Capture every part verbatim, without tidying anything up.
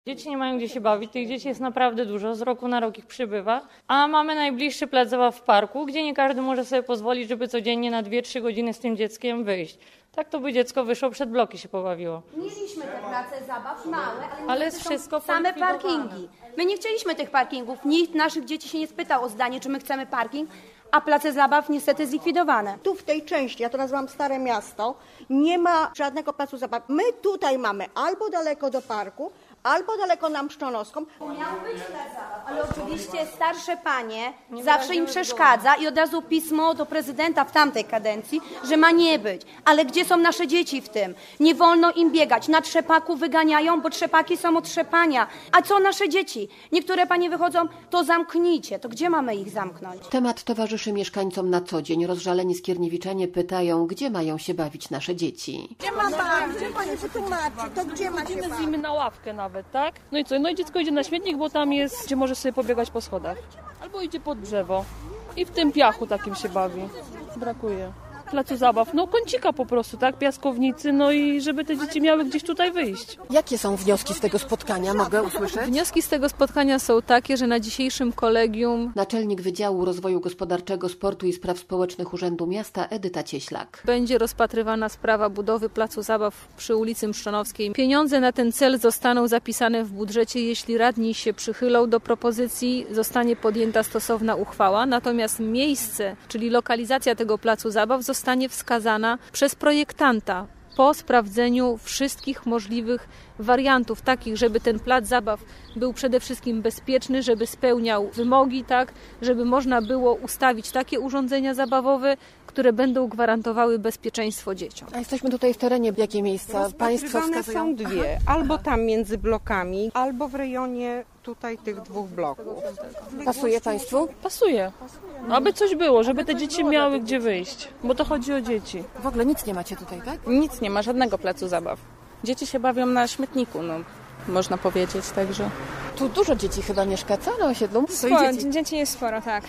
Dzieci nie mają gdzie się bawić, tych dzieci jest naprawdę dużo, z roku na rok ich przybywa, a mamy najbliższy plac zabaw w parku, gdzie nie każdy może sobie pozwolić, żeby codziennie na dwie trzy godziny z tym dzieckiem wyjść. Tak to by dziecko wyszło, przed bloki się pobawiło. Mieliśmy te place zabaw małe, ale, Ale jest wszystko same polikwidowane. parkingi. My nie chcieliśmy tych parkingów, nikt naszych dzieci się nie spytał o zdanie, czy my chcemy parking, a place zabaw niestety zlikwidowane. Tu w tej części, ja to nazywam Stare Miasto, nie ma żadnego placu zabaw. My tutaj mamy albo daleko do parku, albo daleko na Mszczonowską. Miał być plac zabaw, ale oczywiście starsze panie zawsze im przeszkadza i od razu pismo do prezydenta w tamtej kadencji, że ma nie być. Ale gdzie są nasze dzieci w tym? Nie wolno im biegać. Na trzepaku wyganiają, bo trzepaki są od trzepania. A co nasze dzieci? Niektóre panie wychodzą, to zamknijcie. To gdzie mamy ich zamknąć? Temat towarzyszy mieszkańcom na co dzień. Rozżaleni skierniewiczanie pytają, gdzie mają się bawić nasze dzieci. Gdzie ma pan? Gdzie pani wytłumaczy? To gdzie ma się Idziemy z pan? nimi na ławkę nawet, tak? No i co? No i dziecko idzie na śmietnik, bo tam jest, gdzie może sobie pobiegać po schodach. Albo idzie pod drzewo. I w tym piachu takim się bawi. Brakuje. Placu zabaw. No kącika po prostu, tak? Piaskownicy, no i żeby te dzieci miały gdzieś tutaj wyjść. Jakie są wnioski z tego spotkania? Mogę usłyszeć? Wnioski z tego spotkania są takie, że na dzisiejszym kolegium Naczelnik Wydziału Rozwoju Gospodarczego, Sportu i Spraw Społecznych Urzędu Miasta Edyta Cieślak. będzie rozpatrywana sprawa budowy placu zabaw przy ulicy Mszczonowskiej. Pieniądze na ten cel zostaną zapisane w budżecie. Jeśli radni się przychylą do propozycji, zostanie podjęta stosowna uchwała. Natomiast miejsce, czyli lokalizacja tego placu zabaw zostanie wskazana przez projektanta po sprawdzeniu wszystkich możliwych wariantów takich, żeby ten plac zabaw był przede wszystkim bezpieczny, żeby spełniał wymogi, tak, żeby można było ustawić takie urządzenia zabawowe, które będą gwarantowały bezpieczeństwo dzieciom. A jesteśmy tutaj w terenie. Jakie miejsca Państwo Rozpatrywane wskazują? są dwie, albo tam między blokami, albo w rejonie tutaj tych dwóch bloków. Pasuje Państwu? Pasuje. Aby coś było, żeby te dzieci miały gdzie wyjść. Bo to chodzi o dzieci. W ogóle nic nie macie tutaj, tak? Nic nie ma, żadnego placu zabaw. Dzieci się bawią na śmietniku, no można powiedzieć, także. Tu dużo dzieci chyba mieszka, co na osiedlu? Sporo, dzieci jest sporo, tak.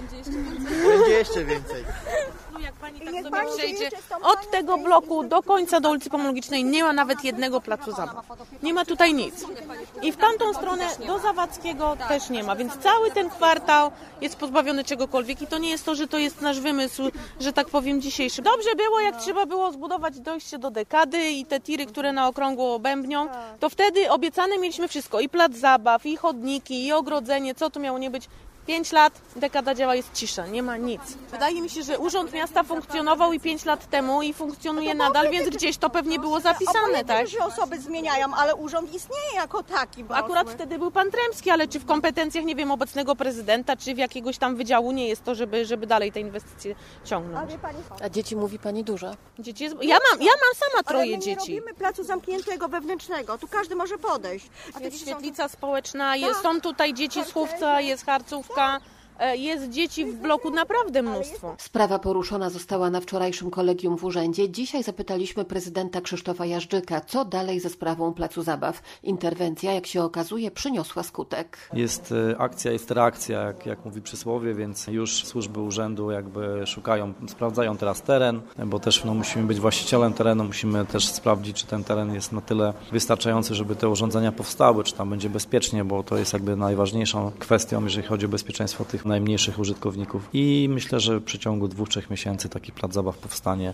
Będzie jeszcze więcej. Jak pani tak sobie przejdzie od tego bloku do końca do ulicy Pomologicznej, nie ma nawet jednego placu zabaw. Nie ma tutaj nic. I w tamtą stronę do Zawadzkiego też nie ma, więc cały ten kwartał jest pozbawiony czegokolwiek i to nie jest to, że to jest nasz wymysł, że tak powiem dzisiejszy. Dobrze było, jak trzeba było zbudować dojście do dekady i te tiry, które na okrągło bębnią, to wtedy obiecane mieliśmy wszystko, i plac zabaw, i chodniki, i ogrodzenie, co tu miało nie być. Pięć lat, dekada działa, jest cisza, nie ma nic. Wydaje mi się, że Urząd Miasta funkcjonował i pięć lat temu i funkcjonuje nadal, więc gdzieś to pewnie było zapisane, tak? Że osoby zmieniają, ale urząd istnieje jako taki. Bo Akurat wtedy był pan Tremski, ale czy w kompetencjach, nie wiem, obecnego prezydenta, czy w jakiegoś tam wydziału nie jest to, żeby, żeby dalej te inwestycje ciągnąć. A dzieci mówi Pani dużo? Dzieci jest... ja, mam, ja mam sama troje ale my dzieci. nie robimy placu zamkniętego, wewnętrznego. Tu każdy może podejść. A te Jest dzieci są świetlica społeczna, jest, są tutaj dzieci z Chówca, jest Harcówka. Jest dzieci w bloku naprawdę mnóstwo. Sprawa poruszona została na wczorajszym kolegium w urzędzie. Dzisiaj zapytaliśmy prezydenta Krzysztofa Jażdżyka, co dalej ze sprawą placu zabaw. Interwencja, jak się okazuje, przyniosła skutek. Jest akcja, jest reakcja, jak, jak mówi przysłowie, więc już służby urzędu jakby szukają, sprawdzają teraz teren, bo też no, musimy być właścicielem terenu, musimy też sprawdzić, czy ten teren jest na tyle wystarczający, żeby te urządzenia powstały, czy tam będzie bezpiecznie, bo to jest jakby najważniejszą kwestią, jeżeli chodzi o bezpieczeństwo tych najmniejszych użytkowników. I myślę, że w przeciągu dwóch, trzech miesięcy taki plac zabaw powstanie.